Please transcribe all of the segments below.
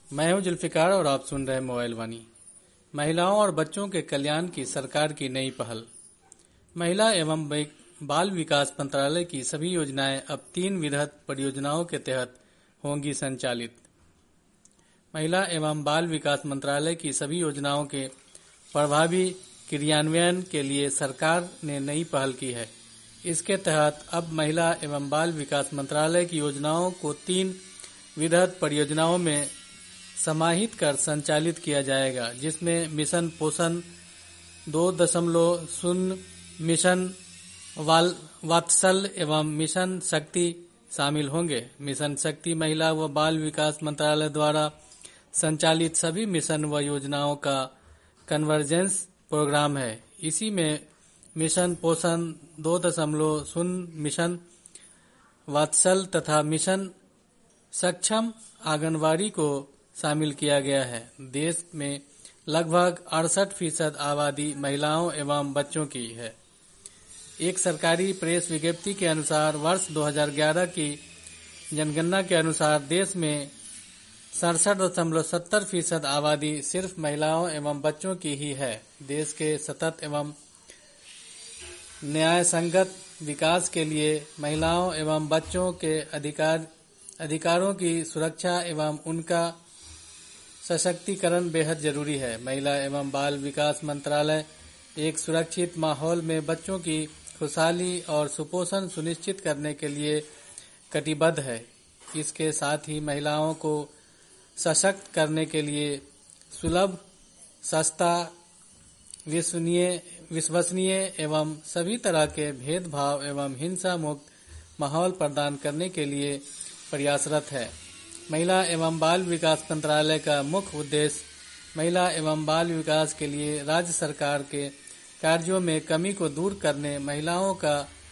मैं हूं जुल्फिकार और आप सुन रहे हैं मोबाइल वाणी। महिलाओं और बच्चों के कल्याण की सरकार की नई पहल। महिला एवं बाल विकास मंत्रालय की सभी योजनाएं अब 3 विधत परियोजनाओं के तहत होंगी संचालित। महिला एवं बाल विकास मंत्रालय की सभी योजनाओं के प्रभावी क्रियान्वयन के लिए सरकार ने नई पहल की है। इसके तहत अब महिला एवं बाल विकास मंत्रालय की योजनाओं को 3 विधत परियोजनाओं में समाहित कर संचालित किया जाएगा, जिसमें मिशन पोषण 2.0, मिशन वात्सल्य एवं मिशन शक्ति शामिल होंगे। मिशन शक्ति महिला व बाल विकास मंत्रालय द्वारा संचालित सभी मिशन व योजनाओं का कन्वर्जेंस प्रोग्राम है। इसी में मिशन पोषण 2.0, मिशन वात्सल्य तथा मिशन सक्षम आंगनवाड़ी को शामिल किया गया है। देश में लगभग 68% आबादी महिलाओं एवं बच्चों की है। एक सरकारी प्रेस विज्ञप्ति के अनुसार वर्ष 2011 की जनगणना के अनुसार देश में 67.70% आबादी सिर्फ महिलाओं एवं बच्चों की ही है। देश के सतत एवं न्याय संगत विकास के लिए महिलाओं एवं बच्चों के अधिकारों की सुरक्षा एवं उनका सशक्तिकरण बेहद जरूरी है। महिला एवं बाल विकास मंत्रालय एक सुरक्षित माहौल में बच्चों की खुशहाली और सुपोषण सुनिश्चित करने के लिए कटिबद्ध है। इसके साथ ही महिलाओं को सशक्त करने के लिए सुलभ, सस्ता, विश्वसनीय एवं सभी तरह के भेदभाव एवं हिंसा मुक्त माहौल प्रदान करने के लिए प्रयासरत है। महिला एवं बाल विकास मंत्रालय का मुख्य उद्देश्य महिला एवं बाल विकास के लिए राज्य सरकार के कार्यों में कमी को दूर करने, महिलाओं का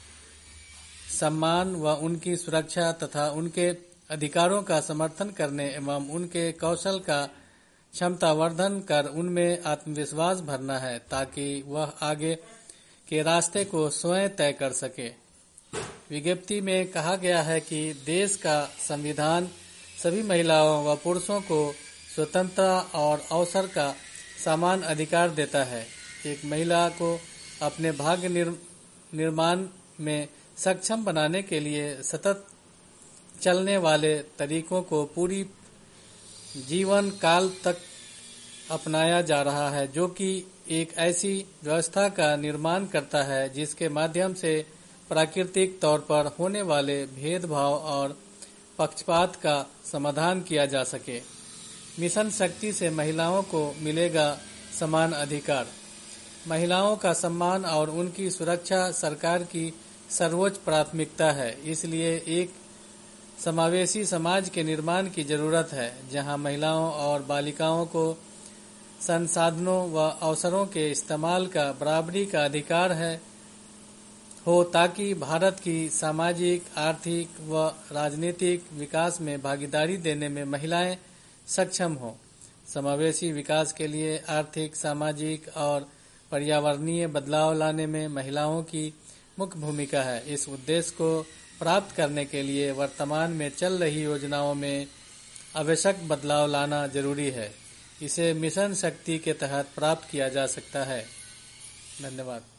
सम्मान व उनकी सुरक्षा तथा उनके अधिकारों का समर्थन करने एवं उनके कौशल का क्षमतावर्धन कर उनमें आत्मविश्वास भरना है, ताकि वह आगे के रास्ते को स्वयं तय कर सके। विज्ञप्ति में कहा गया है कि देश का संविधान सभी महिलाओं व पुरुषों को स्वतंत्रता और अवसर का समान अधिकार देता है। एक महिला को अपने भाग्य निर्माण में सक्षम बनाने के लिए सतत चलने वाले तरीकों को पूरी जीवन काल तक अपनाया जा रहा है, जो कि एक ऐसी व्यवस्था का निर्माण करता है जिसके माध्यम से प्राकृतिक तौर पर होने वाले भेदभाव और पक्षपात का समाधान किया जा सके। मिशन शक्ति से महिलाओं को मिलेगा समान अधिकार। महिलाओं का सम्मान और उनकी सुरक्षा सरकार की सर्वोच्च प्राथमिकता है। इसलिए एक समावेशी समाज के निर्माण की जरूरत है, जहां महिलाओं और बालिकाओं को संसाधनों व अवसरों के इस्तेमाल का बराबरी का अधिकार हो, ताकि भारत की सामाजिक, आर्थिक व राजनीतिक विकास में भागीदारी देने में महिलाएं सक्षम हों। समावेशी विकास के लिए आर्थिक, सामाजिक और पर्यावरणीय बदलाव लाने में महिलाओं की मुख्य भूमिका है। इस उद्देश्य को प्राप्त करने के लिए वर्तमान में चल रही योजनाओं में आवश्यक बदलाव लाना जरूरी है। इसे मिशन शक्ति के तहत प्राप्त किया जा सकता है। धन्यवाद।